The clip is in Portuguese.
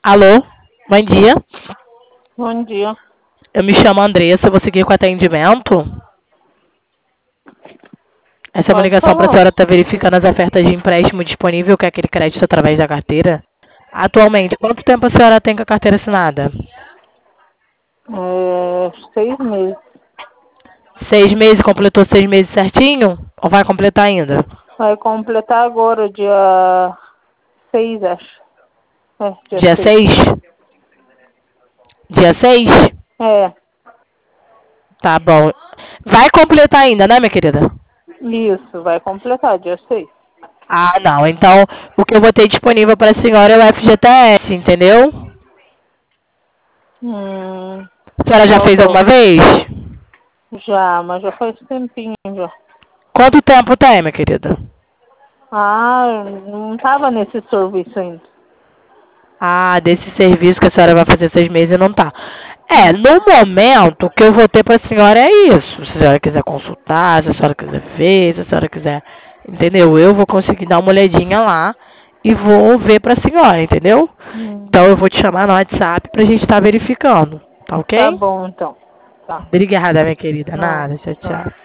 Alô? Bom dia. Bom dia. Eu me chamo Andressa, vou seguir com o atendimento. Essa é uma Pode ligação para a falar. senhora estar verificando as ofertas de empréstimo disponível, que é aquele crédito através da carteira. Atualmente, quanto tempo a senhora tem com a carteira assinada? 6 meses. 6 meses, completou 6 meses certinho? Ou vai completar ainda? Vai completar agora, dia 6, acho. Dia Dia 6. 6? Dia 6? É, Tá bom. Vai completar ainda, né, minha querida? isso, vai completar, dia 6. Ah, não. Então, o que eu vou ter disponível para a senhora é o FGTS, entendeu? A senhora já Tá fez bom. alguma vez? Já, mas já faz tempinho já. Quanto tempo tem, minha querida? Não tava nesse serviço ainda. Ah, desse serviço que a senhora vai fazer 6 meses não tá. Hum. No momento, o que eu vou ter para a senhora é isso. Se a senhora quiser consultar, se a senhora quiser ver, se a senhora quiser. Entendeu? Eu vou conseguir dar uma olhadinha lá e vou ver para a senhora, entendeu? Hum. Então eu vou te chamar no WhatsApp pra gente estar verificando. Tá Tá ok? bom, então. Tá. Obrigada, minha querida. Não, Nada. Tchau, não. tchau.